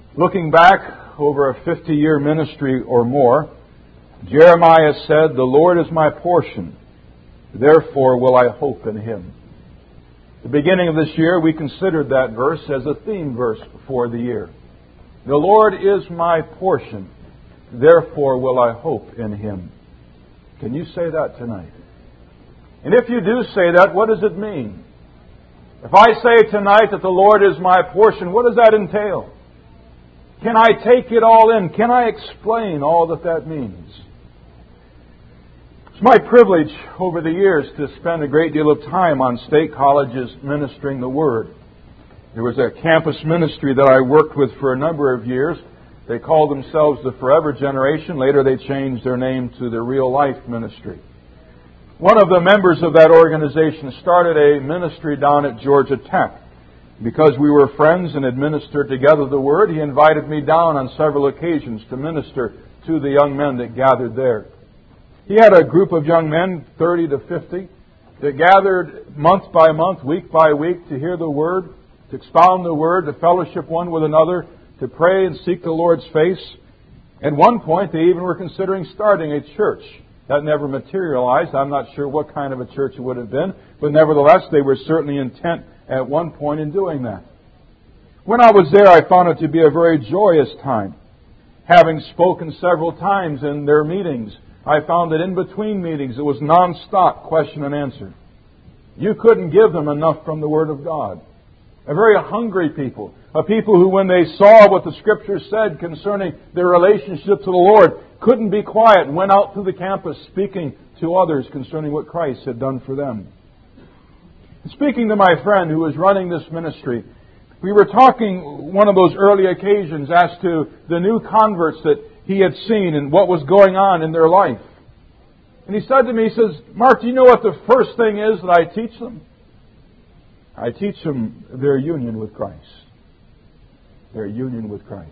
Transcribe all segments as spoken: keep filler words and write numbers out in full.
Looking back over a fifty-year ministry or more, Jeremiah said, "The Lord is my portion, therefore will I hope in Him." At the beginning of this year, we considered that verse as a theme verse for the year. The Lord is my portion, therefore will I hope in Him. Can you say that tonight? And if you do say that, what does it mean? If I say tonight that the Lord is my portion, what does that entail? Can I take it all in? Can I explain all that that means? It's my privilege over the years to spend a great deal of time on state colleges ministering the Word. There was a campus ministry that I worked with for a number of years. They called themselves the Forever Generation. Later they changed their name to the Real Life Ministry. One of the members of that organization started a ministry down at Georgia Tech. Because we were friends and had ministered together the Word, he invited me down on several occasions to minister to the young men that gathered there. He had a group of young men, thirty to fifty, that gathered month by month, week by week, to hear the Word, to expound the Word, to fellowship one with another, to pray and seek the Lord's face. At one point, they even were considering starting a church. That never materialized. I'm not sure what kind of a church it would have been, but nevertheless, they were certainly intent at one point in doing that. When I was there, I found it to be a very joyous time. Having spoken several times in their meetings, I found that in between meetings it was non-stop question and answer. You couldn't give them enough from the Word of God. A very hungry people. A people who, when they saw what the Scripture said concerning their relationship to the Lord, couldn't be quiet and went out through the campus speaking to others concerning what Christ had done for them. Speaking to my friend who was running this ministry, we were talking one of those early occasions as to the new converts that he had seen and what was going on in their life. And he said to me, he says, "Mark, do you know what the first thing is that I teach them? I teach them their union with Christ. Their union with Christ."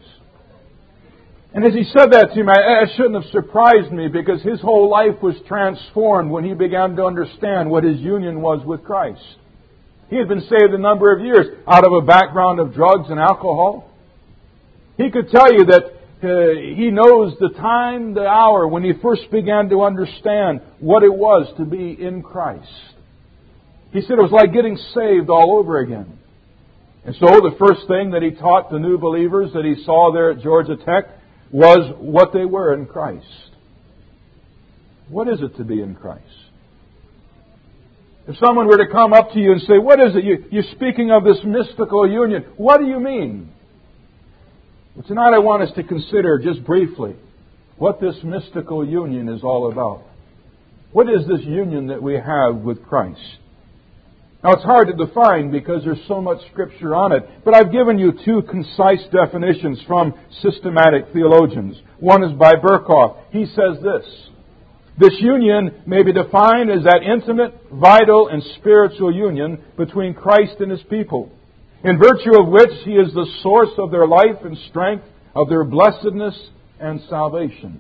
And as he said that to me, it shouldn't have surprised me because his whole life was transformed when he began to understand what his union was with Christ. He had been saved a number of years out of a background of drugs and alcohol. He could tell you that uh, he knows the time, the hour when he first began to understand what it was to be in Christ. He said it was like getting saved all over again. And so the first thing that he taught the new believers that he saw there at Georgia Tech was what they were in Christ. What is it to be in Christ? If someone were to come up to you and say, "What is it? You, you're speaking of this mystical union. What do you mean?" Well, tonight I want us to consider just briefly what this mystical union is all about. What is this union that we have with Christ? Now, it's hard to define because there's so much Scripture on it, but I've given you two concise definitions from systematic theologians. One is by Berkhoff. He says this: "This union may be defined as that intimate, vital, and spiritual union between Christ and His people, in virtue of which He is the source of their life and strength, of their blessedness and salvation."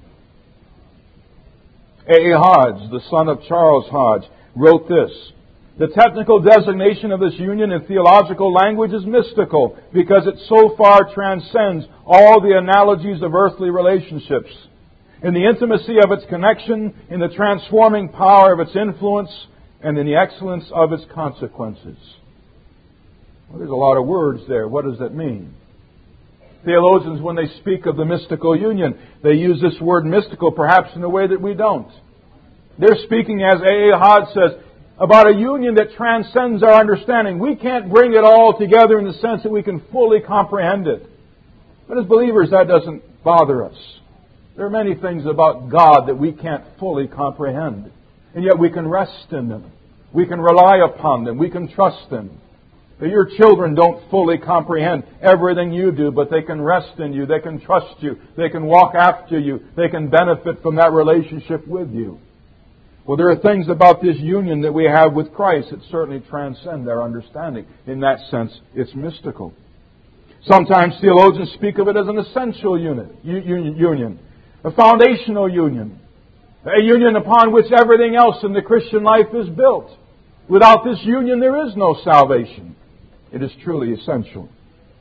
A A Hodge, the son of Charles Hodge, wrote this: "The technical designation of this union in theological language is mystical because it so far transcends all the analogies of earthly relationships. In the intimacy of its connection, in the transforming power of its influence, and in the excellence of its consequences." Well, there's a lot of words there. What does that mean? Theologians, when they speak of the mystical union, they use this word mystical perhaps in a way that we don't. They're speaking, as A A Hodge says, about a union that transcends our understanding. We can't bring it all together in the sense that we can fully comprehend it. But as believers, that doesn't bother us. There are many things about God that we can't fully comprehend. And yet we can rest in them. We can rely upon them. We can trust them. That your children don't fully comprehend everything you do, but they can rest in you. They can trust you. They can walk after you. They can benefit from that relationship with you. Well, there are things about this union that we have with Christ that certainly transcend our understanding. In that sense, it's mystical. Sometimes theologians speak of it as an essential unit, union, a foundational union, a union upon which everything else in the Christian life is built. Without this union, there is no salvation. It is truly essential.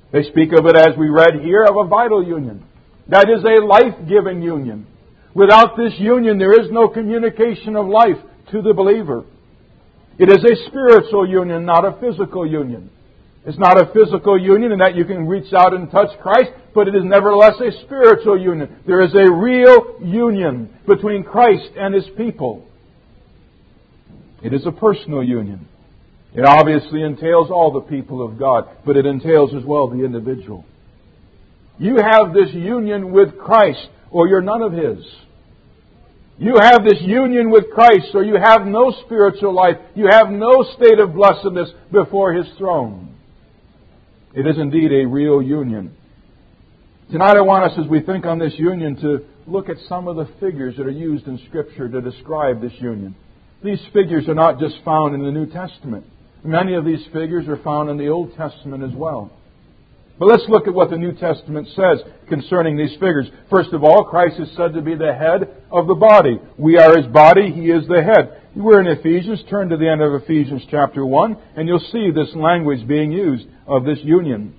They speak of it, as we read here, of a vital union. That is a life-giving union. Without this union, there is no communication of life to the believer. It is a spiritual union, not a physical union. It's not a physical union in that you can reach out and touch Christ, but it is nevertheless a spiritual union. There is a real union between Christ and His people. It is a personal union. It obviously entails all the people of God, but it entails as well the individual. You have this union with Christ, or you're none of His. You have this union with Christ, or you have no spiritual life. You have no state of blessedness before His throne. It is indeed a real union. Tonight I want us, as we think on this union, to look at some of the figures that are used in Scripture to describe this union. These figures are not just found in the New Testament. Many of these figures are found in the Old Testament as well. But let's look at what the New Testament says concerning these figures. First of all, Christ is said to be the head of the body. We are His body. He is the head. We're in Ephesians. Turn to the end of Ephesians chapter one, and you'll see this language being used of this union.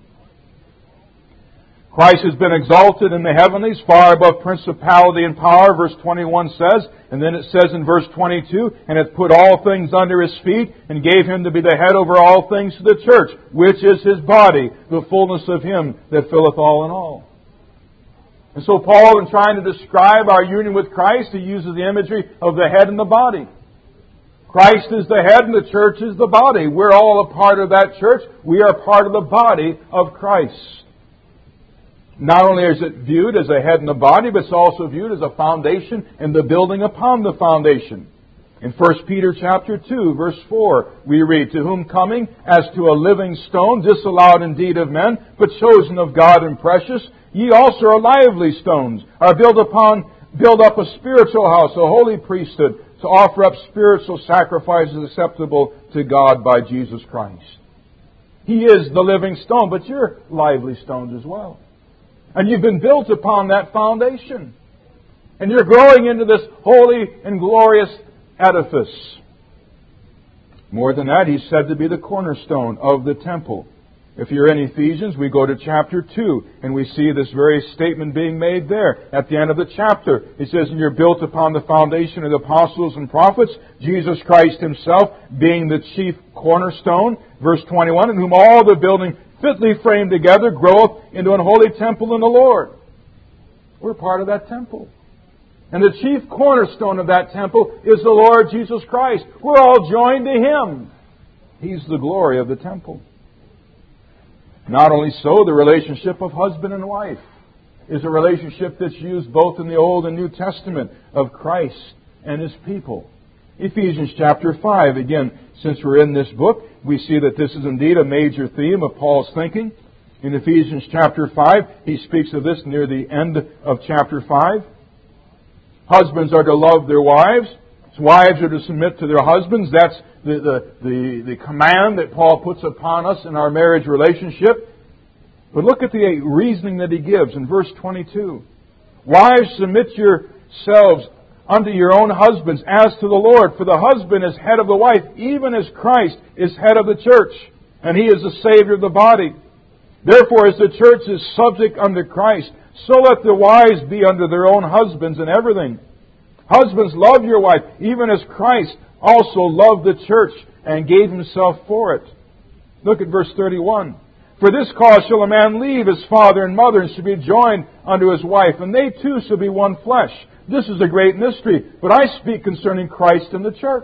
Christ has been exalted in the heavenlies, far above principality and power, verse twenty-one says. And then it says in verse twenty-two, and hath put all things under His feet, and gave Him to be the head over all things to the church, which is His body, the fullness of Him that filleth all in all. And so Paul, in trying to describe our union with Christ, he uses the imagery of the head and the body. Christ is the head and the church is the body. We're all a part of that church. We are part of the body of Christ. Not only is it viewed as a head and a body, but it's also viewed as a foundation and the building upon the foundation. In First Peter chapter two, verse four, we read, to whom coming as to a living stone, disallowed indeed of men, but chosen of God and precious, ye also are lively stones, are built upon, build up a spiritual house, a holy priesthood, to offer up spiritual sacrifices acceptable to God by Jesus Christ. He is the living stone, but you're lively stones as well. And you've been built upon that foundation. And you're growing into this holy and glorious edifice. More than that, He's said to be the cornerstone of the temple. If you're in Ephesians, we go to chapter two, and we see this very statement being made there. At the end of the chapter, it says, and you're built upon the foundation of the apostles and prophets, Jesus Christ Himself being the chief cornerstone. Verse twenty-one, in whom all the building fitly framed together groweth into an holy temple in the Lord. We're part of that temple. And the chief cornerstone of that temple is the Lord Jesus Christ. We're all joined to Him. He's the glory of the temple. Not only so, the relationship of husband and wife is a relationship that's used both in the Old and New Testament of Christ and His people. Ephesians chapter five, again, since we're in this book, we see that this is indeed a major theme of Paul's thinking. In Ephesians chapter five, he speaks of this near the end of chapter five. Husbands are to love their wives. Wives are to submit to their husbands. That's the, the, the, the command that Paul puts upon us in our marriage relationship. But look at the reasoning that he gives in verse twenty-two. Wives, submit yourselves unto your own husbands as to the Lord. For the husband is head of the wife, even as Christ is head of the church. And He is the Savior of the body. Therefore, as the church is subject unto Christ, so let the wives be under their own husbands in everything. Husbands, love your wife, even as Christ also loved the church and gave Himself for it. Look at verse thirty-one. For this cause shall a man leave his father and mother, and shall be joined unto his wife, and they two shall be one flesh. This is a great mystery, but I speak concerning Christ and the church.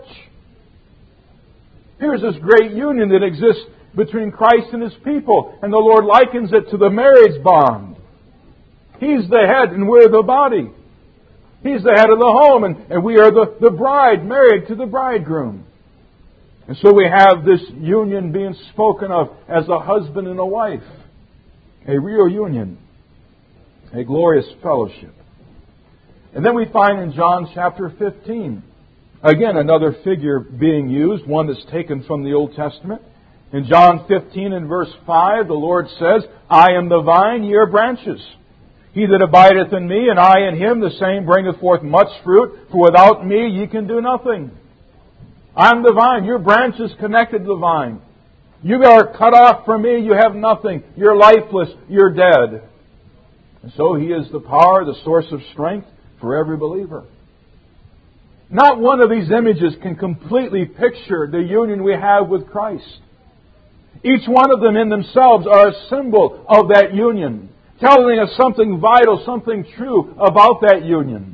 Here's this great union that exists between Christ and His people, and the Lord likens it to the marriage bond. He's the head and we're the body. He's the head of the home, and, and we are the, the bride married to the bridegroom. And so we have this union being spoken of as a husband and a wife. A real union. A glorious fellowship. And then we find in John chapter fifteen, again another figure being used, one that's taken from the Old Testament. In John fifteen and verse five, the Lord says, I am the vine, ye are branches. He that abideth in me, and I in him, the same bringeth forth much fruit, for without me ye can do nothing. I'm the vine. Your branch is connected to the vine. You are cut off from me. You have nothing. You're lifeless. You're dead. And so He is the power, the source of strength for every believer. Not one of these images can completely picture the union we have with Christ. Each one of them in themselves are a symbol of that union, telling us something vital, something true about that union.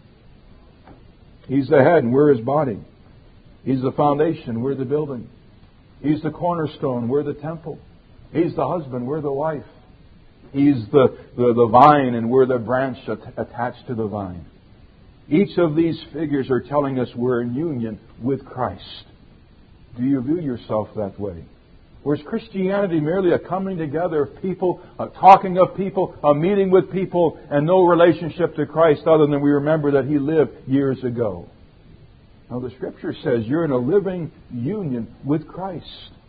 He's the head and we're His body. He's the foundation, we're the building. He's the cornerstone, we're the temple. He's the husband, we're the wife. He's the, the, the vine and we're the branch attached to the vine. Each of these figures are telling us we're in union with Christ. Do you view yourself that way? Or is Christianity merely a coming together of people, a talking of people, a meeting with people, and no relationship to Christ other than we remember that He lived years ago? Now the Scripture says you're in a living union with Christ.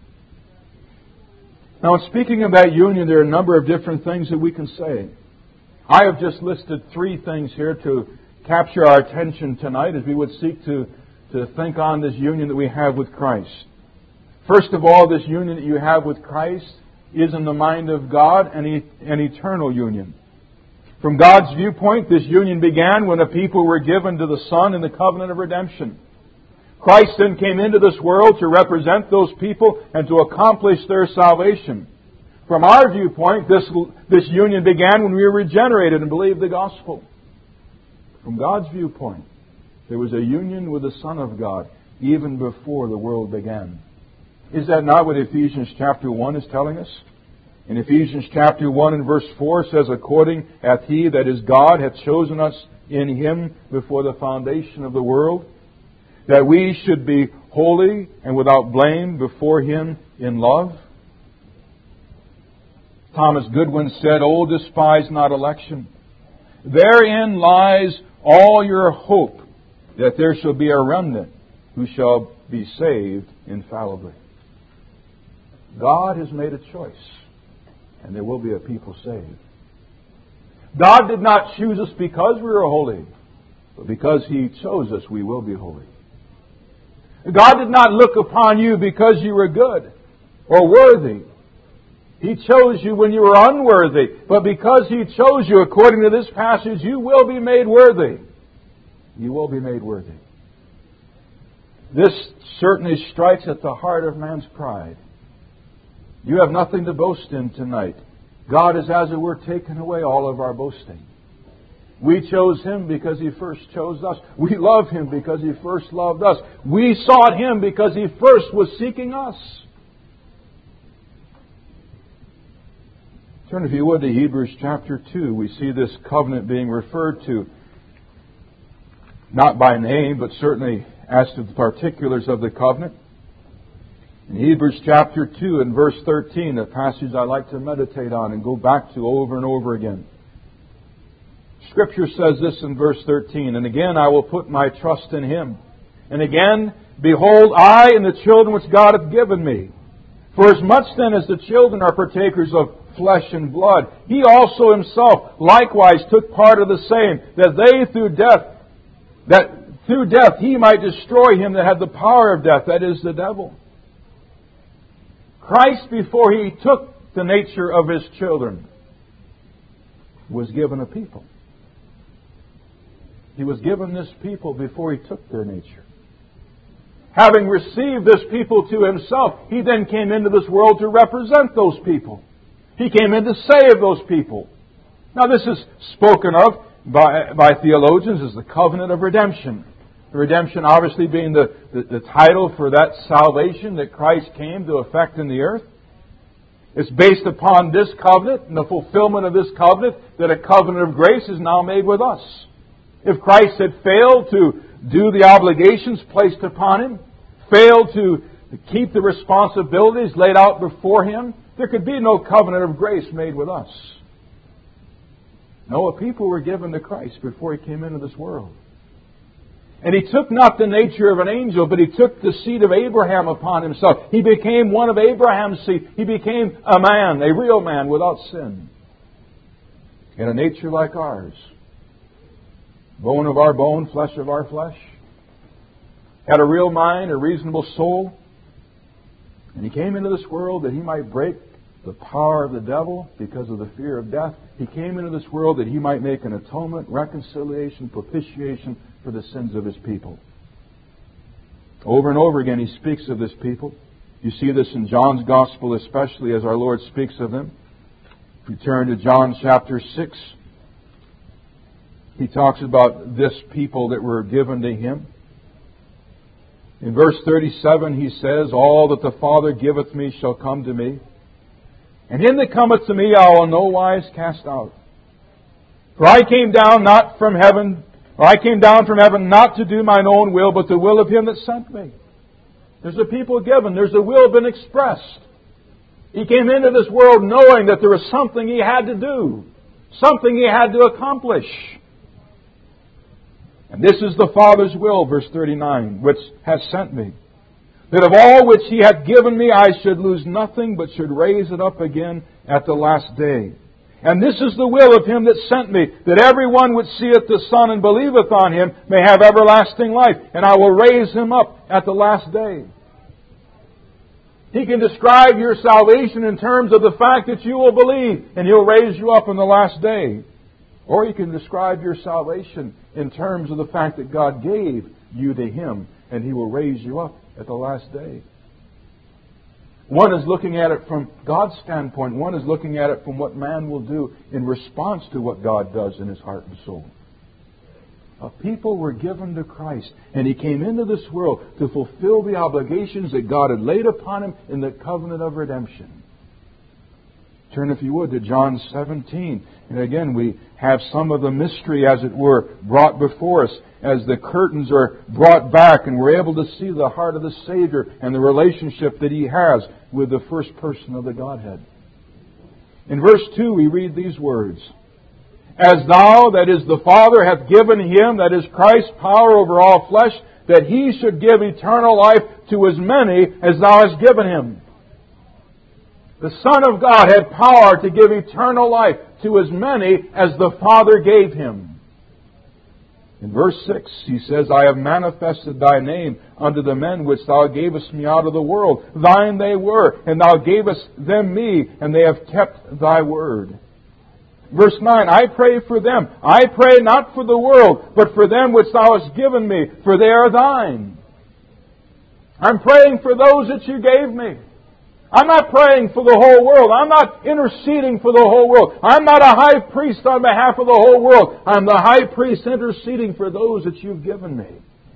Now in speaking of that union, there are a number of different things that we can say. I have just listed three things here to capture our attention tonight as we would seek to, to think on this union that we have with Christ. First of all, this union that you have with Christ is in the mind of God and an eternal union. From God's viewpoint, this union began when the people were given to the Son in the covenant of redemption. Christ then came into this world to represent those people and to accomplish their salvation. From our viewpoint, this, this union began when we were regenerated and believed the gospel. From God's viewpoint, there was a union with the Son of God even before the world began. Is that not what Ephesians chapter one is telling us? In Ephesians chapter one and verse four says, according hath He, that is God, hath chosen us in Him before the foundation of the world, that we should be holy and without blame before Him in love. Thomas Goodwin said, oh, despise not election. Therein lies all your hope that there shall be a remnant who shall be saved infallibly. God has made a choice, and there will be a people saved. God did not choose us because we were holy, but because He chose us, we will be holy. God did not look upon you because you were good or worthy. He chose you when you were unworthy. But because He chose you, according to this passage, you will be made worthy. You will be made worthy. This certainly strikes at the heart of man's pride. You have nothing to boast in tonight. God has, as it were, taken away all of our boasting. We chose Him because He first chose us. We love Him because He first loved us. We sought Him because He first was seeking us. Turn, if you would, to Hebrews chapter two. We see this covenant being referred to, not by name, but certainly as to the particulars of the covenant. In Hebrews chapter two and verse thirteen, a passage I like to meditate on and go back to over and over again. Scripture says this in verse thirteen, and again I will put my trust in Him. And again, behold, I and the children which God hath given me. For as much then as the children are partakers of flesh and blood, He also Himself likewise took part of the same, that they through death, that through death He might destroy him that had the power of death, that is, the devil. Christ, before He took the nature of His children, was given a people. He was given this people before He took their nature. Having received this people to Himself, He then came into this world to represent those people. He came in to save those people. Now this is spoken of by, by theologians as the covenant of redemption. The redemption obviously being the, the, the title for that salvation that Christ came to effect in the earth. It's based upon this covenant and the fulfillment of this covenant that a covenant of grace is now made with us. If Christ had failed to do the obligations placed upon Him, failed to keep the responsibilities laid out before Him, there could be no covenant of grace made with us. No, a people were given to Christ before He came into this world. And He took not the nature of an angel, but He took the seed of Abraham upon Himself. He became one of Abraham's seed. He became a man, a real man without sin. In a nature like ours. Bone of our bone, flesh of our flesh. Had a real mind, a reasonable soul. And He came into this world that He might break the power of the devil because of the fear of death. He came into this world that He might make an atonement, reconciliation, propitiation for the sins of His people. Over and over again He speaks of this people. You see this in John's Gospel especially as our Lord speaks of them. If you turn to John chapter six, He talks about this people that were given to Him. In verse thirty-seven He says, "All that the Father giveth me shall come to me. And him that cometh to me I will no wise cast out. For I came down not from heaven, or I came down from heaven not to do mine own will, but the will of Him that sent me." There's a people given. There's a will been expressed. He came into this world knowing that there was something He had to do. Something He had to accomplish. And this is the Father's will, verse thirty-nine, which has sent me, that of all which He hath given me I should lose nothing, but should raise it up again at the last day. And this is the will of Him that sent me, that every one which seeth the Son and believeth on Him may have everlasting life, and I will raise him up at the last day. He can describe your salvation in terms of the fact that you will believe, and He'll raise you up on the last day. Or He can describe your salvation in terms of the fact that God gave you to Him, and He will raise you up at the last day. One is looking at it from God's standpoint. One is looking at it from what man will do in response to what God does in his heart and soul. A people were given to Christ, and He came into this world to fulfill the obligations that God had laid upon Him in the covenant of redemption. Turn, if you would, to John seventeen. And again, we have some of the mystery, as it were, brought before us as the curtains are brought back and we're able to see the heart of the Savior and the relationship that He has with the first person of the Godhead. In verse two, we read these words, "As thou, that is the Father, hath given Him, that is Christ, power over all flesh, that He should give eternal life to as many as thou hast given Him." The Son of God had power to give eternal life to as many as the Father gave Him. In verse six, He says, "I have manifested Thy name unto the men which Thou gavest me out of the world. Thine they were, and Thou gavest them me, and they have kept Thy word." Verse nine, "I pray for them. I pray not for the world, but for them which Thou hast given me, for they are Thine." I'm praying for those that You gave me. I'm not praying for the whole world. I'm not interceding for the whole world. I'm not a high priest on behalf of the whole world. I'm the high priest interceding for those that You've given me.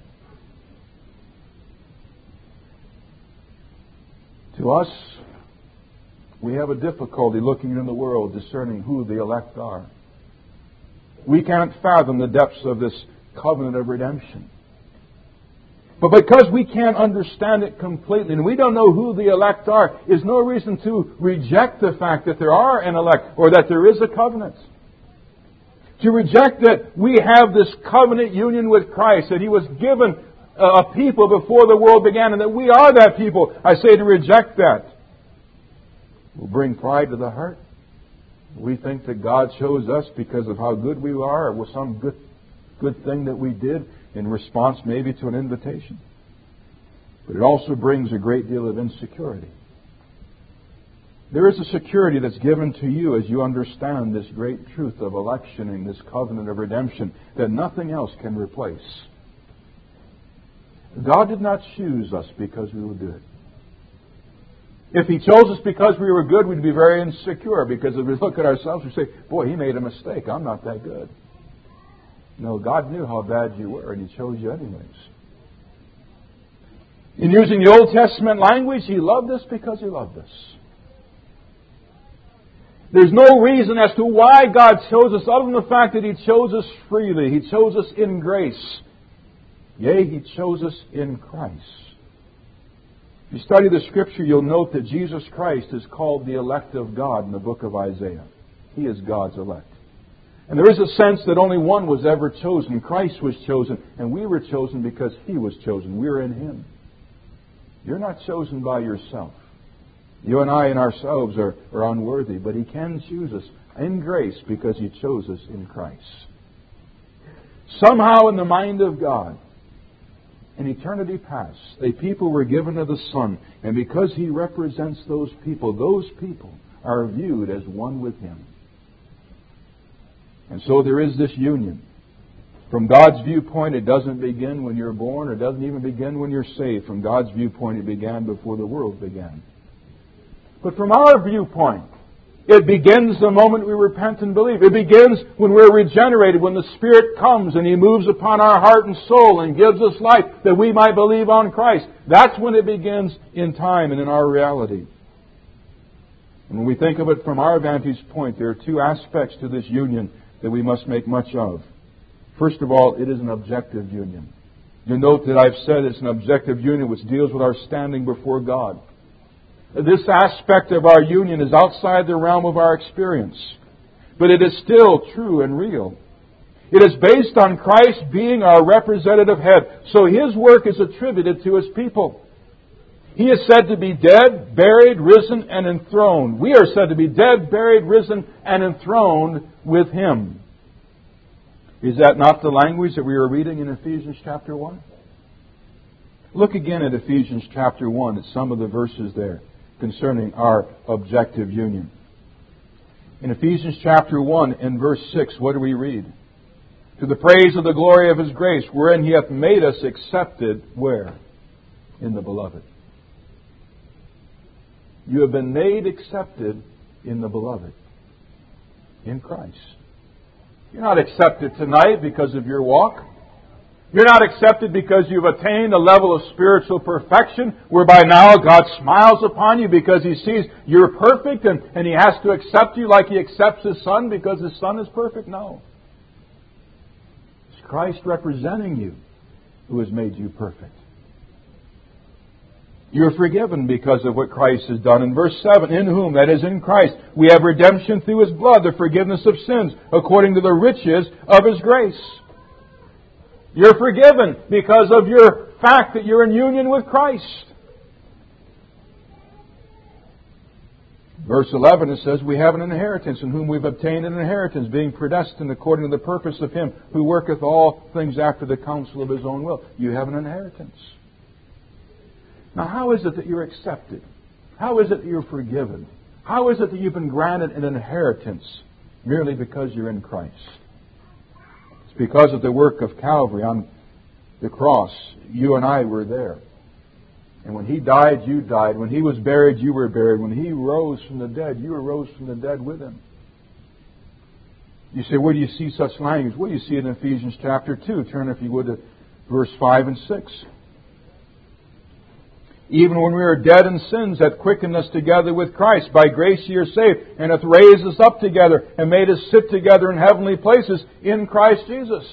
To us, we have a difficulty looking in the world discerning who the elect are. We can't fathom the depths of this covenant of redemption. But because we can't understand it completely and we don't know who the elect are, is no reason to reject the fact that there are an elect or that there is a covenant. To reject that we have this covenant union with Christ, that He was given a people before the world began and that we are that people. I say to reject that will bring pride to the heart. We think that God chose us because of how good we are or with some good, good thing that we did in response maybe to an invitation. But it also brings a great deal of insecurity. There is a security that's given to you as you understand this great truth of election and this covenant of redemption that nothing else can replace. God did not choose us because we were good. If He chose us because we were good, we'd be very insecure, because if we look at ourselves, we say, boy, He made a mistake. I'm not that good. No, God knew how bad you were, and He chose you anyways. In using the Old Testament language, He loved us because He loved us. There's no reason as to why God chose us other than the fact that He chose us freely. He chose us in grace. Yea, He chose us in Christ. If you study the Scripture, you'll note that Jesus Christ is called the elect of God in the book of Isaiah. He is God's elect. And there is a sense that only one was ever chosen. Christ was chosen, and we were chosen because He was chosen. We're in Him. You're not chosen by yourself. You and I in ourselves are, are unworthy, but He can choose us in grace because He chose us in Christ. Somehow in the mind of God, in eternity past, a people were given to the Son, and because He represents those people, those people are viewed as one with Him. And so there is this union. From God's viewpoint, it doesn't begin when you're born, or it doesn't even begin when you're saved. From God's viewpoint, it began before the world began. But from our viewpoint, it begins the moment we repent and believe. It begins when we're regenerated, when the Spirit comes and He moves upon our heart and soul and gives us life that we might believe on Christ. That's when it begins in time and in our reality. And when we think of it from our vantage point, there are two aspects to this union that we must make much of. First of all, it is an objective union. You note that I've said it's an objective union which deals with our standing before God. This aspect of our union is outside the realm of our experience, but it is still true and real. It is based on Christ being our representative head, so His work is attributed to His people. He is said to be dead, buried, risen, and enthroned. We are said to be dead, buried, risen, and enthroned with Him. Is that not the language that we are reading in Ephesians chapter one? Look again at Ephesians chapter one at some of the verses there concerning our objective union. In Ephesians chapter one and verse six, what do we read? To the praise of the glory of His grace, wherein He hath made us accepted, where? In the Beloved. You have been made accepted in the Beloved, in Christ. You're not accepted tonight because of your walk. You're not accepted because you've attained a level of spiritual perfection whereby now God smiles upon you because He sees you're perfect and, and He has to accept you like He accepts His Son because His Son is perfect. No. It's Christ representing you who has made you perfect. You're forgiven because of what Christ has done. In verse seven, in whom, that is in Christ, we have redemption through His blood, the forgiveness of sins, according to the riches of His grace. You're forgiven because of your fact that you're in union with Christ. Verse eleven, it says, we have an inheritance, in whom we've obtained an inheritance, being predestined according to the purpose of Him who worketh all things after the counsel of His own will. You have an inheritance. Now, how is it that you're accepted? How is it that you're forgiven? How is it that you've been granted an inheritance merely because you're in Christ? It's because of the work of Calvary on the cross. You and I were there. And when He died, you died. When He was buried, you were buried. When He rose from the dead, you arose from the dead with Him. You say, where do you see such language? Well, you see it in Ephesians chapter two. Turn, if you would, to verse five and six. Even when we were dead in sins, hath quickened us together with Christ. By grace ye are saved, and hath raised us up together, and made us sit together in heavenly places in Christ Jesus.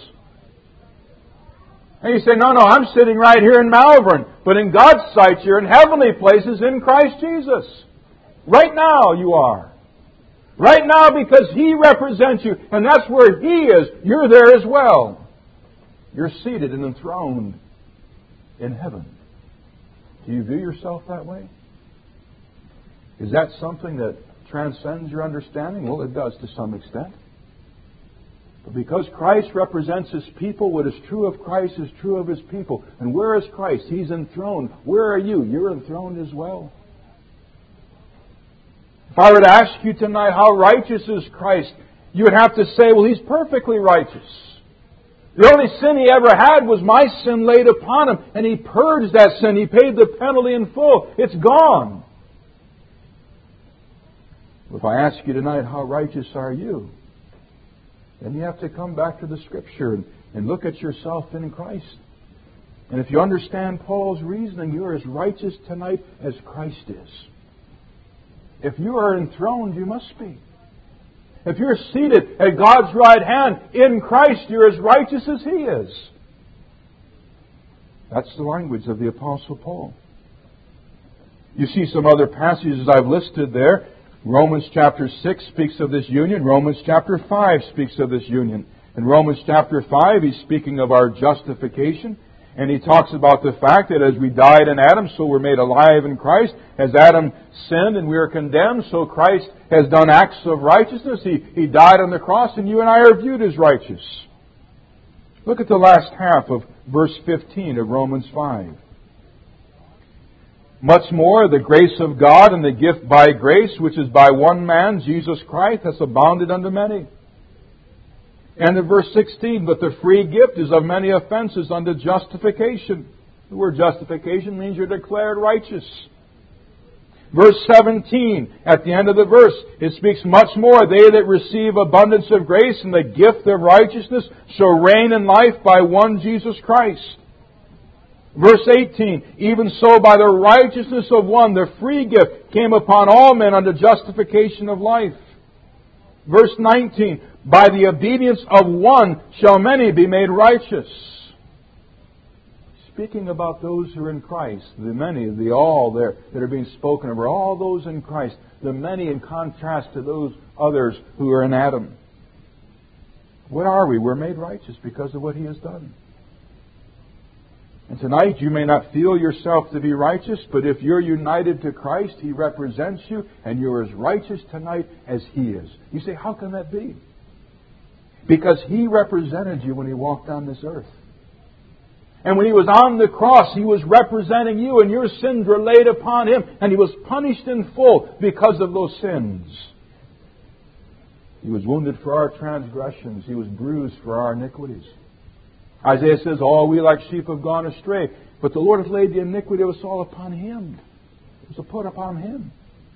And you say, no, no, I'm sitting right here in Malvern. But in God's sight, you're in heavenly places in Christ Jesus. Right now you are. Right now, because He represents you, and that's where He is, you're there as well. You're seated and enthroned in heaven. Do you view yourself that way? Is that something that transcends your understanding? Well, it does to some extent. But because Christ represents His people, what is true of Christ is true of His people. And where is Christ? He's enthroned. Where are you? You're enthroned as well. If I were to ask you tonight, how righteous is Christ? You would have to say, well, He's perfectly righteous. The only sin He ever had was my sin laid upon Him, and He purged that sin. He paid the penalty in full. It's gone. If I ask you tonight, how righteous are you? Then you have to come back to the Scripture and, and look at yourself in Christ. And if you understand Paul's reasoning, you are as righteous tonight as Christ is. If you are enthroned, you must be. If you're seated at God's right hand in Christ, you're as righteous as He is. That's the language of the Apostle Paul. You see some other passages I've listed there. Romans chapter six speaks of this union. Romans chapter five speaks of this union. In Romans chapter five, he's speaking of our justification. And he talks about the fact that as we died in Adam, so we're made alive in Christ. As Adam sinned and we are condemned, so Christ has done acts of righteousness. He, he died on the cross, and you and I are viewed as righteous. Look at the last half of verse fifteen of Romans five. Much more, the grace of God and the gift by grace, which is by one man, Jesus Christ, has abounded unto many. And in verse sixteen, but the free gift is of many offenses unto justification. The word justification means you're declared righteous. Verse seventeen, at the end of the verse, it speaks much more. They that receive abundance of grace and the gift of righteousness shall reign in life by one Jesus Christ. Verse eighteen, even so by the righteousness of one, the free gift came upon all men unto justification of life. Verse nineteen, by the obedience of one shall many be made righteous. Speaking about those who are in Christ, the many, the all there that are being spoken of are all those in Christ, the many in contrast to those others who are in Adam. What are we? We're made righteous because of what He has done. And tonight you may not feel yourself to be righteous, but if you're united to Christ, He represents you, and you're as righteous tonight as He is. You say, how can that be? Because He represented you when He walked on this earth. And when He was on the cross, He was representing you, and your sins were laid upon Him, and He was punished in full because of those sins. He was wounded for our transgressions. He was bruised for our iniquities. Isaiah says, all we like sheep have gone astray, but the Lord hath laid the iniquity of us all upon Him. It was put upon Him.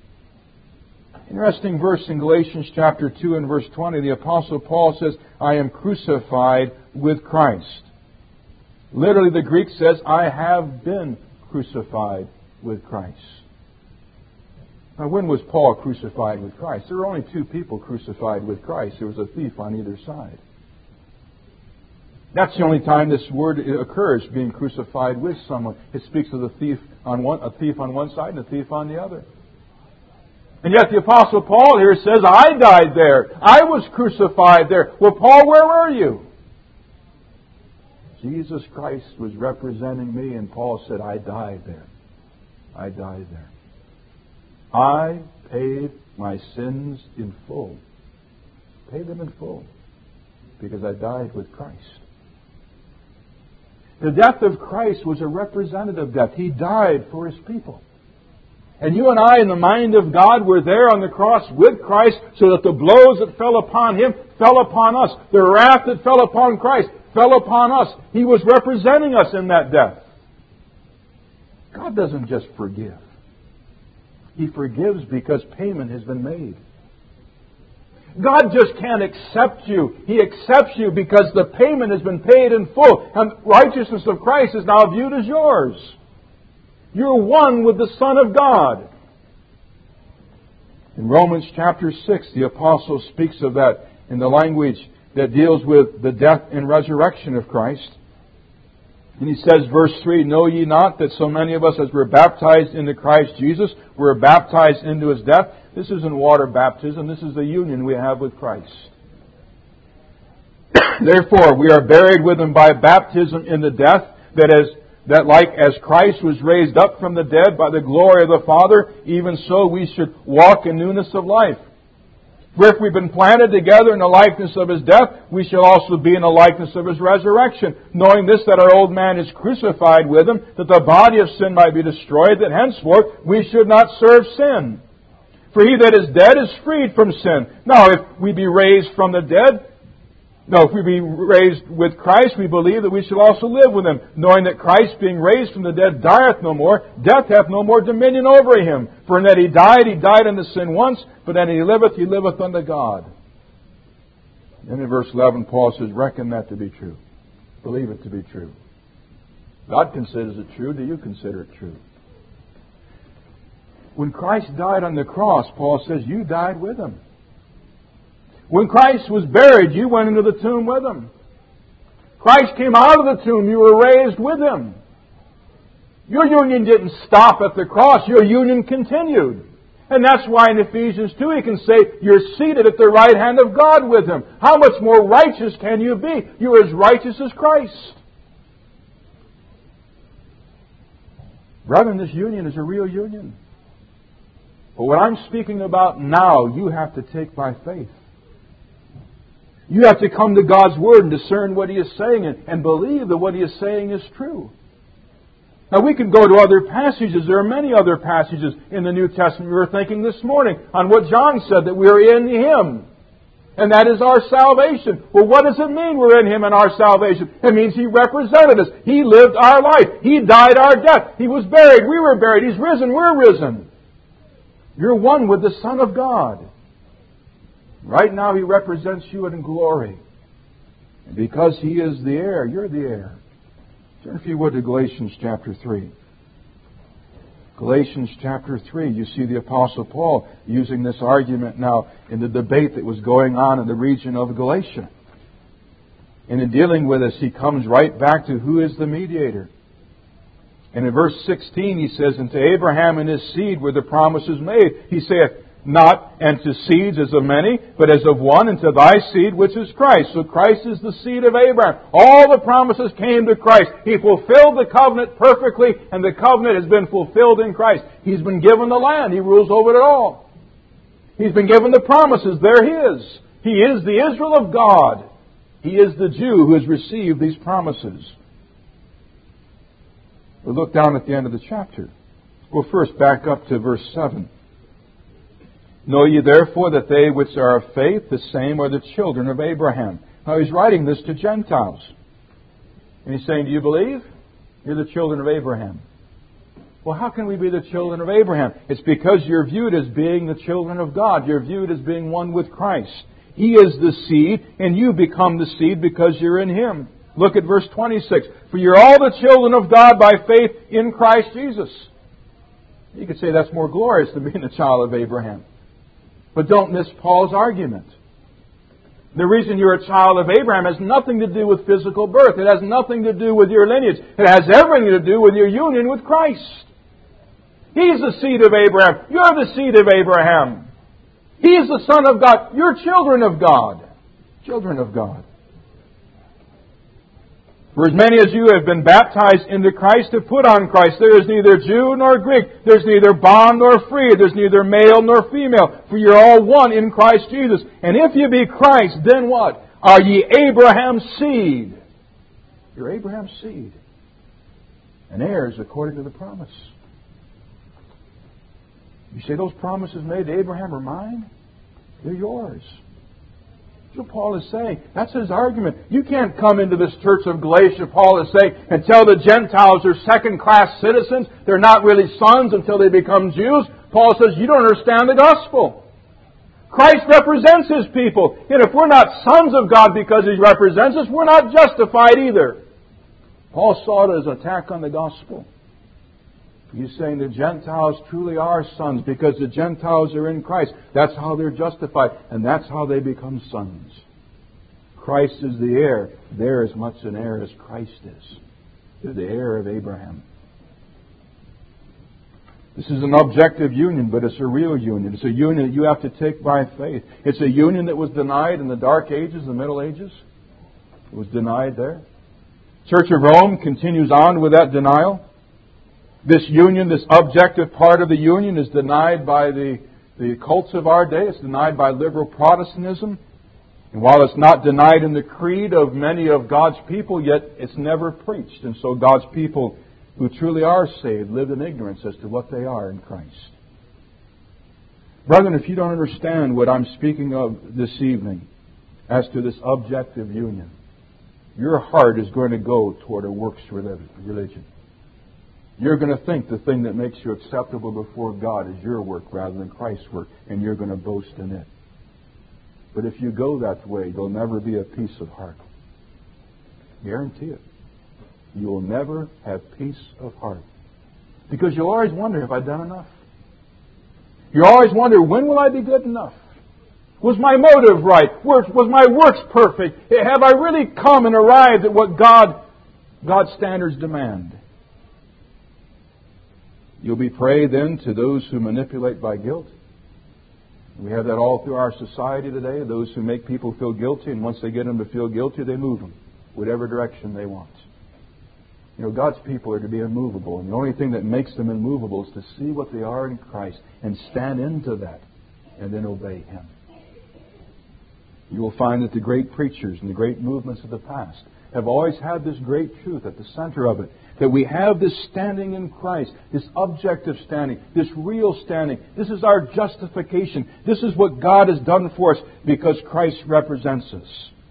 Interesting verse in Galatians chapter two and verse twenty. The Apostle Paul says, I am crucified with Christ. Literally the Greek says, I have been crucified with Christ. Now when was Paul crucified with Christ? There were only two people crucified with Christ. There was a thief on either side. That's the only time this word occurs, being crucified with someone. It speaks of the thief on one, a thief on one side and a thief on the other. And yet the Apostle Paul here says, I died there. I was crucified there. Well, Paul, where were you? Jesus Christ was representing me, and Paul said, I died there. I died there. I paid my sins in full. Paid them in full. Because I died with Christ. The death of Christ was a representative death. He died for His people. And you and I, in the mind of God, were there on the cross with Christ so that the blows that fell upon Him fell upon us. The wrath that fell upon Christ fell upon us. He was representing us in that death. God doesn't just forgive. He forgives because payment has been made. God just can't accept you. He accepts you because the payment has been paid in full. And righteousness of Christ is now viewed as yours. You're one with the Son of God. In Romans chapter six, the Apostle speaks of that in the language that deals with the death and resurrection of Christ. And he says, verse three, know ye not that so many of us as were baptized into Christ Jesus were baptized into His death? This isn't water baptism. This is the union we have with Christ. Therefore, we are buried with Him by baptism in the death, that as that like as Christ was raised up from the dead by the glory of the Father, even so we should walk in newness of life. For if we've been planted together in the likeness of His death, we shall also be in the likeness of His resurrection, knowing this, that our old man is crucified with Him, that the body of sin might be destroyed, that henceforth we should not serve sin. For he that is dead is freed from sin. Now, if we be raised from the dead, no, if we be raised with Christ, we believe that we shall also live with Him, knowing that Christ, being raised from the dead, dieth no more, death hath no more dominion over Him. For in that He died, He died unto sin once, but then He liveth, He liveth unto God. Then in verse eleven, Paul says, reckon that to be true. Believe it to be true. God considers it true. Do you consider it true? When Christ died on the cross, Paul says, you died with Him. When Christ was buried, you went into the tomb with Him. Christ came out of the tomb, you were raised with Him. Your union didn't stop at the cross, your union continued. And that's why in Ephesians two he can say, you're seated at the right hand of God with Him. How much more righteous can you be? You're as righteous as Christ. Brethren, this union is a real union. But what I'm speaking about now, you have to take by faith. You have to come to God's Word and discern what He is saying and, and believe that what He is saying is true. Now we can go to other passages. There are many other passages in the New Testament. We were thinking this morning on what John said, that we are in Him. And that is our salvation. Well, what does it mean we're in Him and our salvation? It means He represented us. He lived our life. He died our death. He was buried. We were buried. He's risen. We're risen. You're one with the Son of God. Right now He represents you in glory. And because He is the heir, you're the heir. Turn, if you would, to Galatians chapter three. Galatians chapter three. You see the Apostle Paul using this argument now in the debate that was going on in the region of Galatia. And in dealing with this, he comes right back to who is the mediator. And in verse sixteen he says, "And to Abraham and his seed were the promises made. He saith, not and to seeds as of many, but as of one, and to thy seed, which is Christ." So Christ is the seed of Abraham. All the promises came to Christ. He fulfilled the covenant perfectly, and the covenant has been fulfilled in Christ. He's been given the land. He rules over it all. He's been given the promises. They're His. He is the Israel of God. He is the Jew who has received these promises. We'll look down at the end of the chapter. We'll first back up to verse seven. "Know ye therefore that they which are of faith, the same are the children of Abraham." Now he's writing this to Gentiles. And he's saying, do you believe? You're the children of Abraham. Well, how can we be the children of Abraham? It's because you're viewed as being the children of God. You're viewed as being one with Christ. He is the seed, and you become the seed because you're in Him. Look at verse twenty-six. "For you're all the children of God by faith in Christ Jesus." You could say that's more glorious than being a child of Abraham. But don't miss Paul's argument. The reason you're a child of Abraham has nothing to do with physical birth. It has nothing to do with your lineage. It has everything to do with your union with Christ. He's the seed of Abraham. You're the seed of Abraham. He is the Son of God. You're children of God. Children of God. "For as many as you have been baptized into Christ have put on Christ. There is neither Jew nor Greek. There's neither bond nor free. There's neither male nor female. For you're all one in Christ Jesus. And if you be Christ, then what? Are ye Abraham's seed?" You're Abraham's seed. And heirs according to the promise. You say those promises made to Abraham are mine? They're yours. That's what Paul is saying. That's his argument. You can't come into this church of Galatia, Paul is saying, and tell the Gentiles they're second-class citizens. They're not really sons until they become Jews. Paul says, you don't understand the gospel. Christ represents His people. And if we're not sons of God because He represents us, we're not justified either. Paul saw it as an attack on the gospel. He's saying the Gentiles truly are sons because the Gentiles are in Christ. That's how they're justified. And that's how they become sons. Christ is the heir. They're as much an heir as Christ is. They're the heir of Abraham. This is an objective union, but it's a real union. It's a union that you have to take by faith. It's a union that was denied in the Dark Ages, the Middle Ages. It was denied there. Church of Rome continues on with that denial. This union, this objective part of the union is denied by the, the cults of our day. It's denied by liberal Protestantism. And while it's not denied in the creed of many of God's people, yet it's never preached. And so God's people who truly are saved live in ignorance as to what they are in Christ. Brethren, if you don't understand what I'm speaking of this evening as to this objective union, your heart is going to go toward a works religion. You're going to think the thing that makes you acceptable before God is your work rather than Christ's work, and you're going to boast in it. But if you go that way, there'll never be a peace of heart. Guarantee it. You will never have peace of heart. Because you'll always wonder, have I done enough? You always wonder, when will I be good enough? Was my motive right? Was my works perfect? Have I really come and arrived at what God, God's standards demand? You'll be prey then to those who manipulate by guilt. We have that all through our society today. Those who make people feel guilty, and once they get them to feel guilty, they move them whatever direction they want. You know, God's people are to be immovable, and the only thing that makes them immovable is to see what they are in Christ and stand into that and then obey Him. You will find that the great preachers and the great movements of the past have always had this great truth at the center of it, that we have this standing in Christ, this objective standing, this real standing. This is our justification. This is what God has done for us because Christ represents us.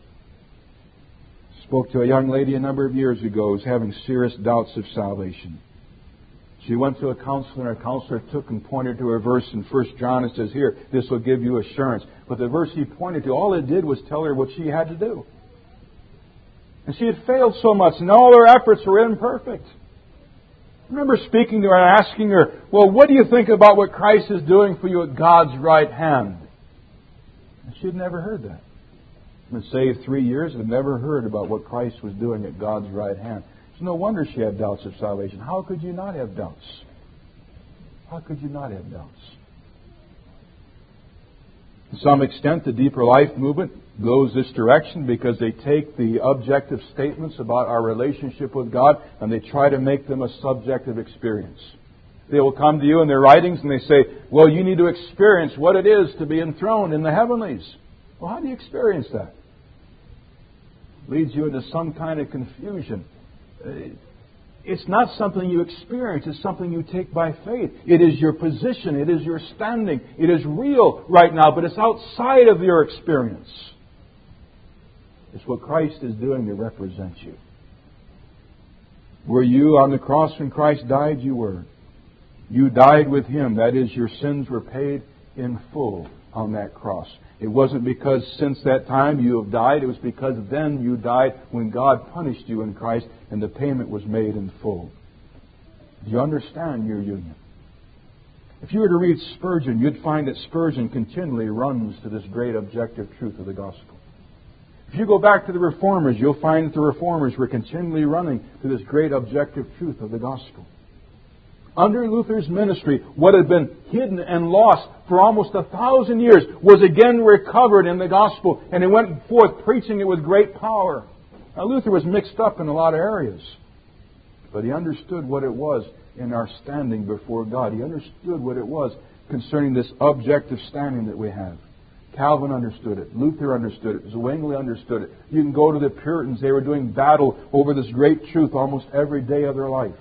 I spoke to a young lady a number of years ago who was having serious doubts of salvation. She went to a counselor, and a counselor took and pointed to a verse in First John. It says, here, this will give you assurance. But the verse he pointed to, all it did was tell her what she had to do. And she had failed so much, and all her efforts were imperfect. I remember speaking to her and asking her, well, what do you think about what Christ is doing for you at God's right hand? And she had never heard that. I've been saved three years and had never heard about what Christ was doing at God's right hand. It's no wonder she had doubts of salvation. How could you not have doubts? How could you not have doubts? To some extent, the Deeper Life movement goes this direction because they take the objective statements about our relationship with God and they try to make them a subjective experience. They will come to you in their writings and they say, well, you need to experience what it is to be enthroned in the heavenlies. Well, how do you experience that? It leads you into some kind of confusion. It's not something you experience. It's something you take by faith. It is your position. It is your standing. It is real right now, but it's outside of your experience. It's what Christ is doing to represent you. Were you on the cross when Christ died? You were. You died with Him. That is, your sins were paid in full on that cross. It wasn't because since that time you have died. It was because then you died when God punished you in Christ and the payment was made in full. Do you understand your union? If you were to read Spurgeon, you'd find that Spurgeon continually runs to this great objective truth of the gospel. If you go back to the Reformers, you'll find that the Reformers were continually running to this great objective truth of the gospel. Under Luther's ministry, what had been hidden and lost for almost a thousand years was again recovered in the gospel, and he went forth preaching it with great power. Now, Luther was mixed up in a lot of areas, but he understood what it was in our standing before God. He understood what it was concerning this objective standing that we have. Calvin understood it. Luther understood it. Zwingli understood it. You can go to the Puritans. They were doing battle over this great truth almost every day of their life.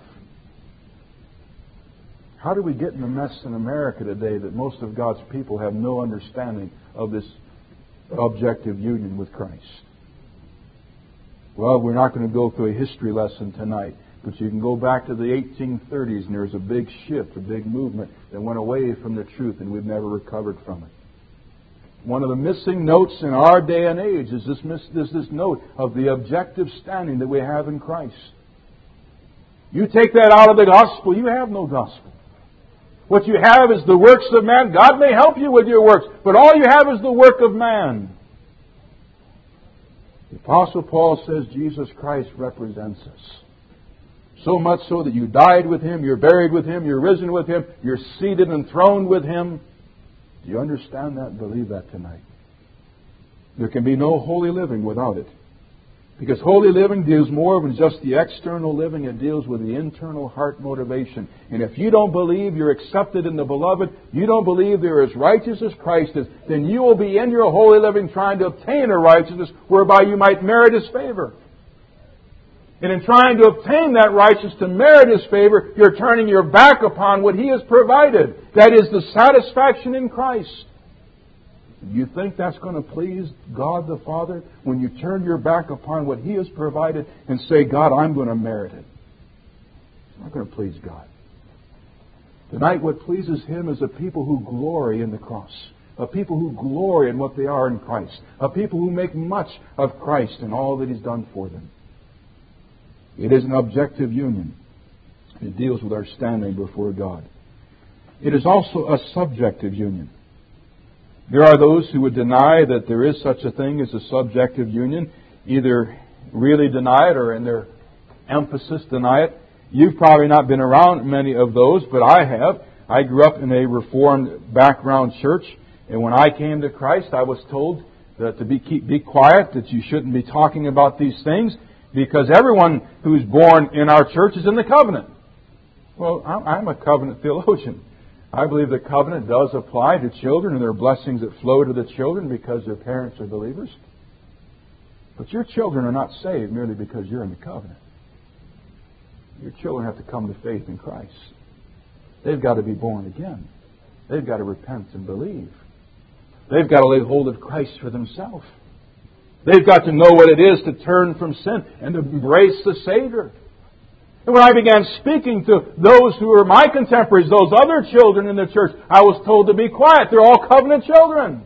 How do we get in the mess in America today that most of God's people have no understanding of this objective union with Christ? Well, we're not going to go through a history lesson tonight, but you can go back to the eighteen thirties and there's a big shift, a big movement that went away from the truth and we've never recovered from it. One of the missing notes in our day and age is this, is this note of the objective standing that we have in Christ. You take that out of the gospel, you have no gospel. What you have is the works of man. God may help you with your works, but all you have is the work of man. The Apostle Paul says Jesus Christ represents us. So much so that you died with Him, you're buried with Him, you're risen with Him, you're seated and enthroned with Him. Do you understand that and believe that tonight? There can be no holy living without it. Because holy living deals more than just the external living. It deals with the internal heart motivation. And if you don't believe you're accepted in the Beloved, you don't believe they're as righteous as Christ is, then you will be in your holy living trying to obtain a righteousness whereby you might merit His favor. And in trying to obtain that righteousness to merit His favor, you're turning your back upon what He has provided. That is the satisfaction in Christ. You think that's going to please God the Father when you turn your back upon what He has provided and say, God, I'm going to merit it? It's not going to please God. Tonight, what pleases Him is a people who glory in the cross. A people who glory in what they are in Christ. A people who make much of Christ and all that He's done for them. It is an objective union. It deals with our standing before God. It is also a subjective union. There are those who would deny that there is such a thing as a subjective union, either really deny it or in their emphasis deny it. You've probably not been around many of those, but I have. I grew up in a Reformed background church, and when I came to Christ, I was told that to be keep be quiet, that you shouldn't be talking about these things, because everyone who's born in our church is in the covenant. Well, I'm a covenant theologian. I believe the covenant does apply to children, and there are blessings that flow to the children because their parents are believers. But your children are not saved merely because you're in the covenant. Your children have to come to faith in Christ. They've got to be born again. They've got to repent and believe. They've got to lay hold of Christ for themselves. They've got to know what it is to turn from sin and to embrace the Savior. And when I began speaking to those who were my contemporaries, those other children in the church, I was told to be quiet. They're all covenant children.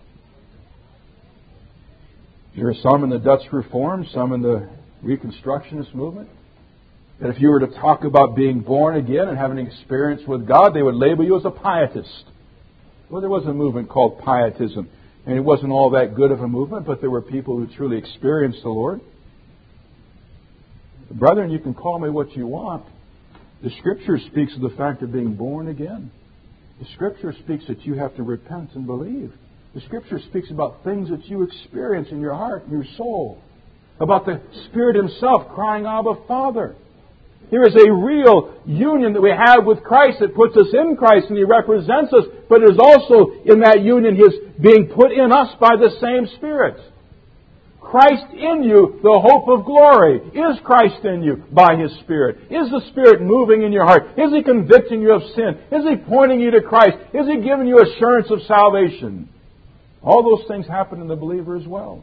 There are some in the Dutch Reform, some in the Reconstructionist movement, that if you were to talk about being born again and having an experience with God, they would label you as a pietist. Well, there was a movement called Pietism, and it wasn't all that good of a movement, but there were people who truly experienced the Lord. Brethren, you can call me what you want. The Scripture speaks of the fact of being born again. The Scripture speaks that you have to repent and believe. The Scripture speaks about things that you experience in your heart, in your soul. About the Spirit Himself crying, Abba, Father. There is a real union that we have with Christ that puts us in Christ and He represents us, but there's also in that union His being put in us by the same Spirit. Christ in you, the hope of glory. Is Christ in you by His Spirit? Is the Spirit moving in your heart? Is He convicting you of sin? Is He pointing you to Christ? Is He giving you assurance of salvation? All those things happen in the believer as well.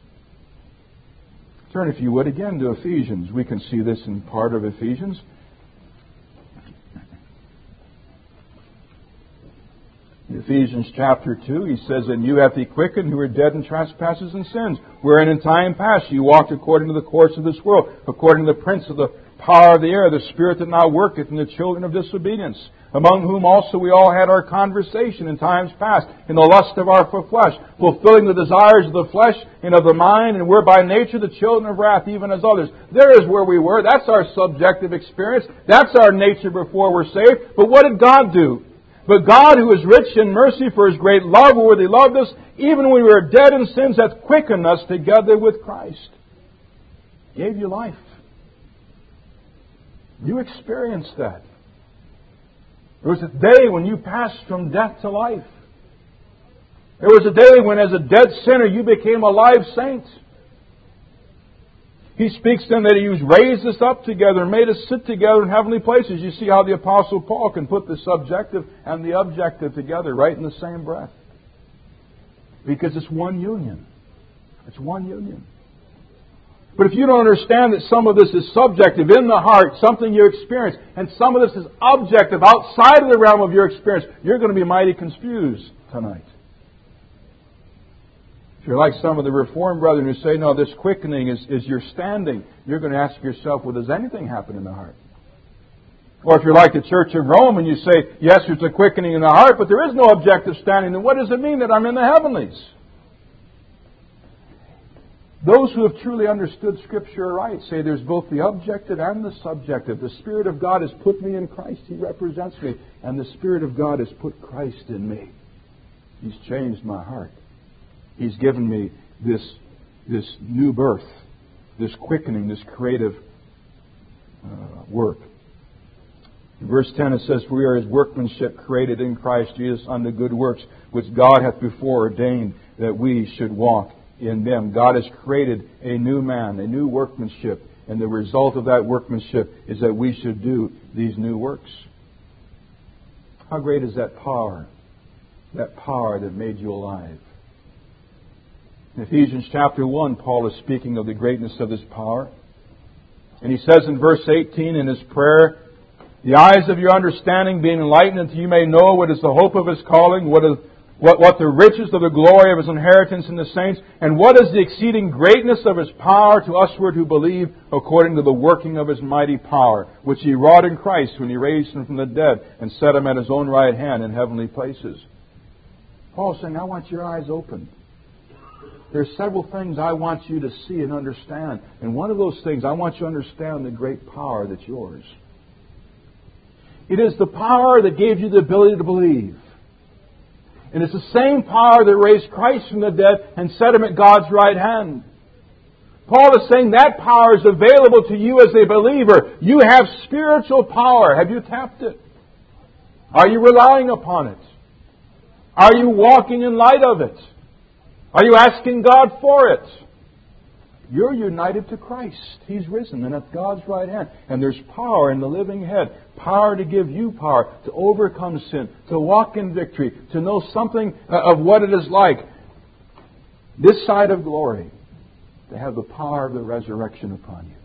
Turn, if you would, again to Ephesians. We can see this in part of Ephesians. In Ephesians chapter two, he says, And you hath He quickened who were dead in trespasses and sins, wherein in time past you walked according to the course of this world, according to the prince of the power of the air, the spirit that now worketh in the children of disobedience, among whom also we all had our conversation in times past, in the lust of our flesh, fulfilling the desires of the flesh and of the mind, and were by nature the children of wrath, even as others. There is where we were. That's our subjective experience. That's our nature before we're saved. But what did God do? But God, who is rich in mercy for His great love, wherewith He loved us, even when we were dead in sins, hath quickened us together with Christ. Gave you life. You experienced that. There was a day when you passed from death to life. There was a day when, as a dead sinner, you became a live saint. He speaks then that He raised us up together and made us sit together in heavenly places. You see how the Apostle Paul can put the subjective and the objective together right in the same breath. Because it's one union. It's one union. But if you don't understand that some of this is subjective in the heart, something you experience, and some of this is objective outside of the realm of your experience, you're going to be mighty confused tonight. If you're like some of the Reformed brethren who say, no, this quickening is, is your standing, you're going to ask yourself, well, does anything happen in the heart? Or if you're like the Church of Rome and you say, yes, there's a quickening in the heart, but there is no objective standing, then what does it mean that I'm in the heavenlies? Those who have truly understood Scripture right say there's both the objective and the subjective. The Spirit of God has put me in Christ. He represents me. And the Spirit of God has put Christ in me. He's changed my heart. He's given me this, this new birth, this quickening, this creative uh, work. In verse ten it says, For we are His workmanship created in Christ Jesus unto good works, which God hath before ordained that we should walk in them. God has created a new man, a new workmanship, and the result of that workmanship is that we should do these new works. How great is that power? That power that made you alive. In Ephesians chapter one, Paul is speaking of the greatness of His power. And he says in verse eighteen in his prayer, The eyes of your understanding being enlightened, until you may know what is the hope of His calling, what is What, what the riches of the glory of His inheritance in the saints, and what is the exceeding greatness of His power to usward who believe, according to the working of His mighty power, which He wrought in Christ when He raised Him from the dead and set Him at His own right hand in heavenly places. Paul's saying, I want your eyes open. There are several things I want you to see and understand. And one of those things, I want you to understand the great power that's yours. It is the power that gave you the ability to believe. And it's the same power that raised Christ from the dead and set Him at God's right hand. Paul is saying that power is available to you as a believer. You have spiritual power. Have you tapped it? Are you relying upon it? Are you walking in light of it? Are you asking God for it? You're united to Christ. He's risen and at God's right hand. And there's power in the living head. Power to give you power to overcome sin, to walk in victory, to know something of what it is like this side of glory, to have the power of the resurrection upon you.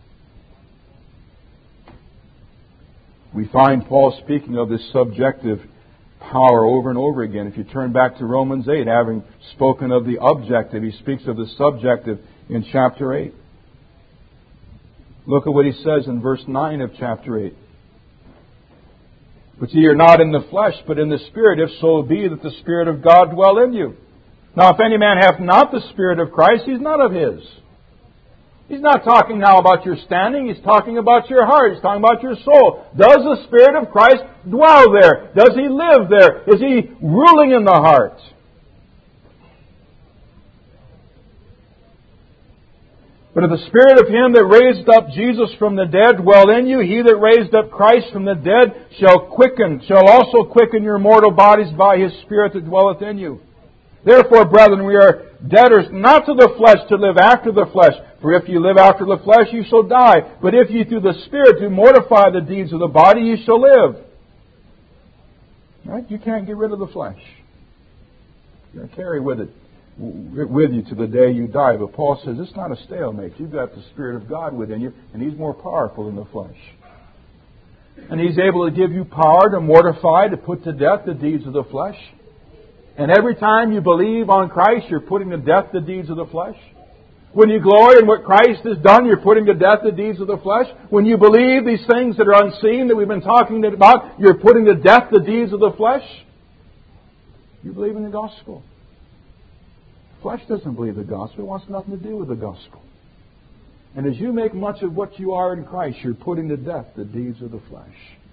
We find Paul speaking of this subjective power over and over again. If you turn back to Romans eight, having spoken of the objective, he speaks of the subjective in chapter eight. Look at what he says in verse nine of chapter eight. But ye are not in the flesh, but in the Spirit, if so be that the Spirit of God dwell in you. Now if any man hath not the Spirit of Christ, he's none of his. He's not talking now about your standing. He's talking about your heart. He's talking about your soul. Does the Spirit of Christ dwell there? Does He live there? Is He ruling in the heart? But if the Spirit of Him that raised up Jesus from the dead dwell in you, He that raised up Christ from the dead shall quicken, shall also quicken your mortal bodies by His Spirit that dwelleth in you. Therefore, brethren, we are debtors not to the flesh to live after the flesh. For if you live after the flesh, you shall die. But if you through the Spirit do mortify the deeds of the body, you shall live. Right? You can't get rid of the flesh. You're going to carry with it, with you to the day you die. But Paul says it's not a stalemate. You've got the Spirit of God within you, and He's more powerful than the flesh. And He's able to give you power to mortify, to put to death the deeds of the flesh. And every time you believe on Christ, you're putting to death the deeds of the flesh. When you glory in what Christ has done, you're putting to death the deeds of the flesh. When you believe these things that are unseen that we've been talking about, you're putting to death the deeds of the flesh. You believe in the gospel. The flesh doesn't believe the gospel. It wants nothing to do with the gospel. And as you make much of what you are in Christ, you're putting to death the deeds of the flesh.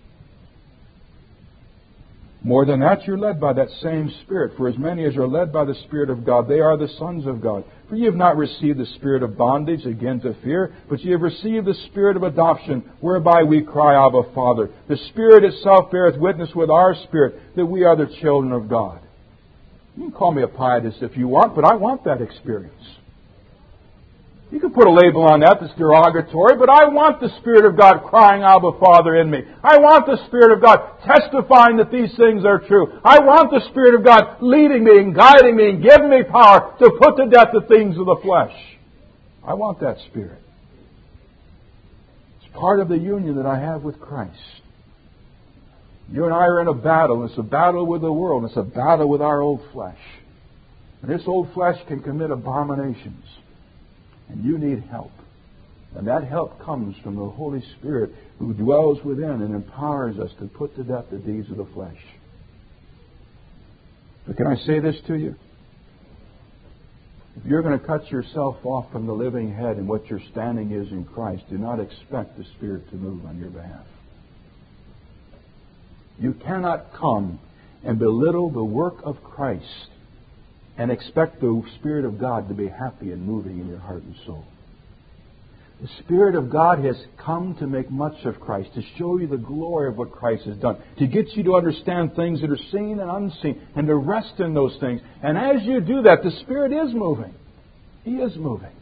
More than that, you're led by that same Spirit. For as many as are led by the Spirit of God, they are the sons of God. For ye have not received the spirit of bondage again to fear, but ye have received the Spirit of adoption, whereby we cry, Abba, Father. The Spirit itself beareth witness with our spirit that we are the children of God. You can call me a pietist if you want, but I want that experience. You can put a label on that that's derogatory, but I want the Spirit of God crying, Abba, Father, in me. I want the Spirit of God testifying that these things are true. I want the Spirit of God leading me and guiding me and giving me power to put to death the things of the flesh. I want that Spirit. It's part of the union that I have with Christ. You and I are in a battle. It's a battle with the world. It's a battle with our old flesh. And this old flesh can commit abominations. And you need help. And that help comes from the Holy Spirit who dwells within and empowers us to put to death the deeds of the flesh. But can I say this to you? If you're going to cut yourself off from the living head and what your standing is in Christ, do not expect the Spirit to move on your behalf. You cannot come and belittle the work of Christ and expect the Spirit of God to be happy and moving in your heart and soul. The Spirit of God has come to make much of Christ, to show you the glory of what Christ has done, to get you to understand things that are seen and unseen, and to rest in those things. And as you do that, the Spirit is moving. He is moving.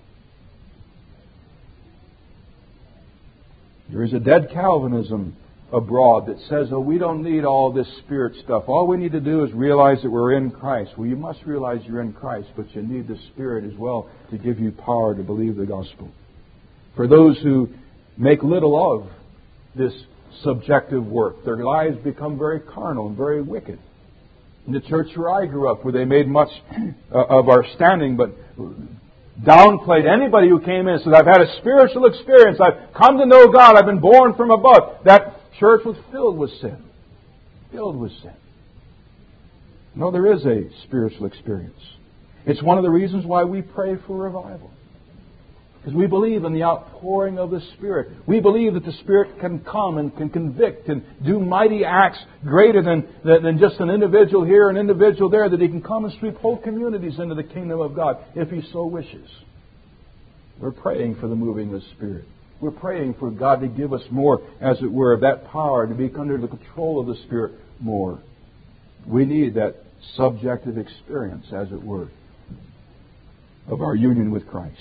There is a dead Calvinism abroad that says, oh, we don't need all this Spirit stuff. All we need to do is realize that we're in Christ. Well, you must realize you're in Christ, but you need the Spirit as well to give you power to believe the gospel. For those who make little of this subjective work, their lives become very carnal and very wicked. In the church where I grew up, where they made much of our standing, but downplayed anybody who came in and said, I've had a spiritual experience, I've come to know God, I've been born from above. That church was filled with sin. Filled with sin. No, there is a spiritual experience. It's one of the reasons why we pray for revival. Because we believe in the outpouring of the Spirit. We believe that the Spirit can come and can convict and do mighty acts greater than, than just an individual here, an individual there, that He can come and sweep whole communities into the kingdom of God if He so wishes. We're praying for the moving of the Spirit. We're praying for God to give us more, as it were, of that power to be under the control of the Spirit more. We need that subjective experience, as it were, of our union with Christ.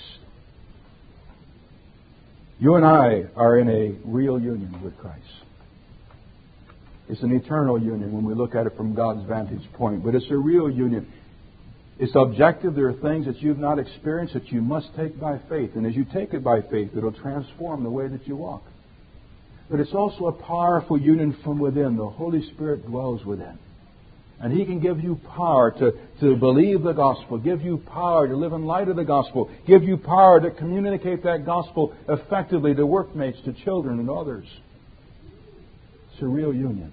You and I are in a real union with Christ. It's an eternal union when we look at it from God's vantage point, but it's a real union. It's objective. There are things that you've not experienced that you must take by faith. And as you take it by faith, it'll transform the way that you walk. But it's also a powerful union from within. The Holy Spirit dwells within. And He can give you power to, to believe the gospel, give you power to live in light of the gospel, give you power to communicate that gospel effectively to workmates, to children, and others. It's a real union.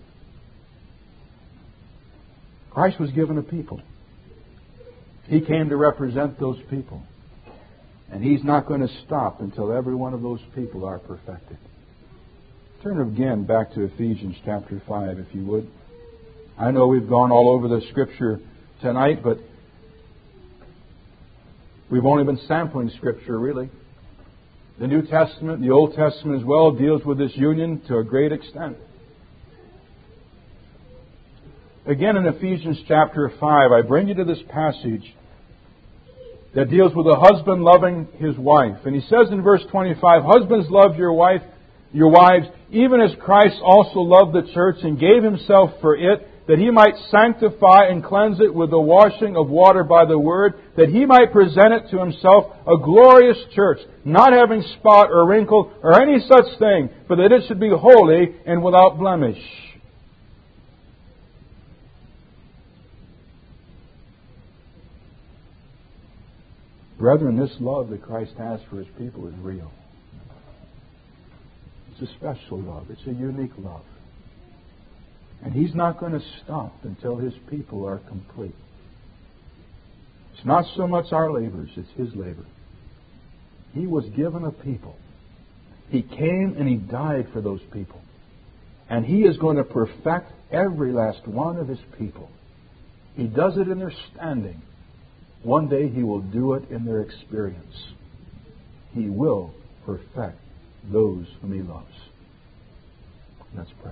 Christ was given a people. He came to represent those people. And He's not going to stop until every one of those people are perfected. Turn again back to Ephesians chapter five, if you would. I know we've gone all over the Scripture tonight, but we've only been sampling Scripture, really. The New Testament, the Old Testament as well, deals with this union to a great extent. Again, in Ephesians chapter five, I bring you to this passage that deals with a husband loving his wife. And he says in verse twenty-five, "Husbands, love your wife, your wives, even as Christ also loved the church and gave Himself for it, that He might sanctify and cleanse it with the washing of water by the Word, that He might present it to Himself a glorious church, not having spot or wrinkle or any such thing, but that it should be holy and without blemish." Brethren, this love that Christ has for His people is real. It's a special love. It's a unique love. And He's not going to stop until His people are complete. It's not so much our labors, it's His labor. He was given a people. He came and He died for those people. And He is going to perfect every last one of His people. He does it in their standing. One day He will do it in their experience. He will perfect those whom He loves. Let's pray.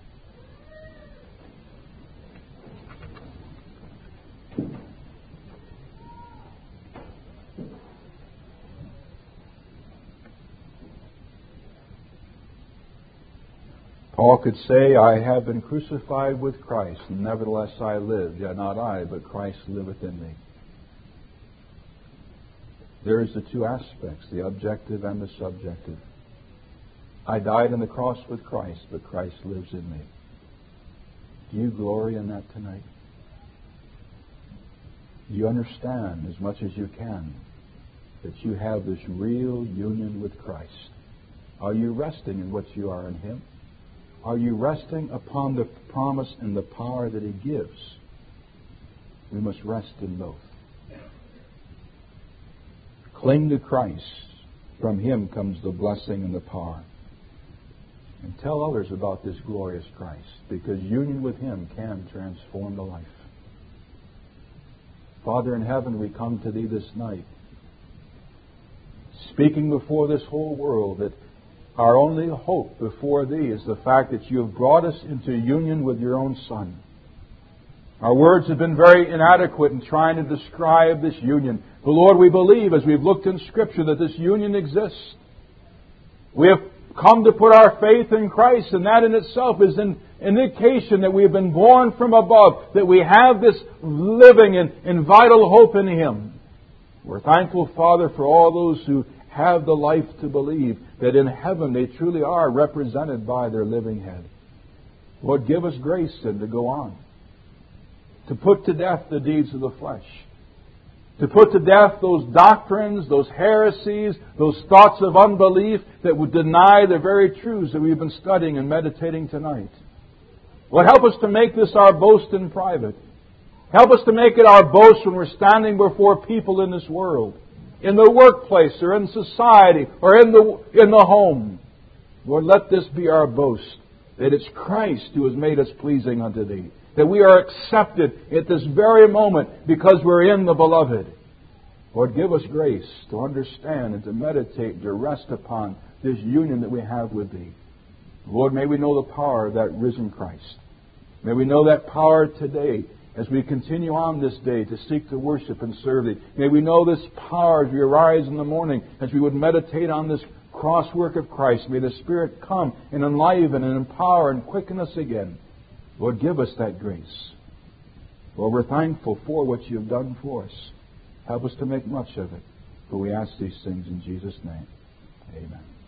Paul could say, "I have been crucified with Christ, and nevertheless I live, yet not I, but Christ liveth in me." There is the two aspects, the objective and the subjective. I died on the cross with Christ, but Christ lives in me. Do you glory in that tonight? Do you understand as much as you can that you have this real union with Christ? Are you resting in what you are in Him? Are you resting upon the promise and the power that He gives? We must rest in both. Cling to Christ. From Him comes the blessing and the power. And tell others about this glorious Christ, because union with Him can transform the life. Father in heaven, we come to Thee this night, speaking before this whole world that our only hope before Thee is the fact that You have brought us into union with Your own Son. Our words have been very inadequate in trying to describe this union. But Lord, we believe as we've looked in Scripture that this union exists. We have come to put our faith in Christ, and that in itself is an indication that we have been born from above, that we have this living and, and vital hope in Him. We're thankful, Father, for all those who have the life to believe that in heaven they truly are represented by their living Head. Lord, give us grace then to go on, to put to death the deeds of the flesh, to put to death those doctrines, those heresies, those thoughts of unbelief that would deny the very truths that we've been studying and meditating tonight. Lord, help us to make this our boast in private. Help us to make it our boast when we're standing before people in this world, in the workplace or in society or in the, in the home. Lord, let this be our boast, that it's Christ who has made us pleasing unto Thee, that we are accepted at this very moment because we're in the Beloved. Lord, give us grace to understand and to meditate, to rest upon this union that we have with Thee. Lord, may we know the power of that risen Christ. May we know that power today as we continue on this day to seek to worship and serve Thee. May we know this power as we arise in the morning, as we would meditate on this cross work of Christ. May the Spirit come and enliven and empower and quicken us again. Lord, give us that grace. Lord, we're thankful for what You have done for us. Help us to make much of it. For we ask these things in Jesus' name. Amen.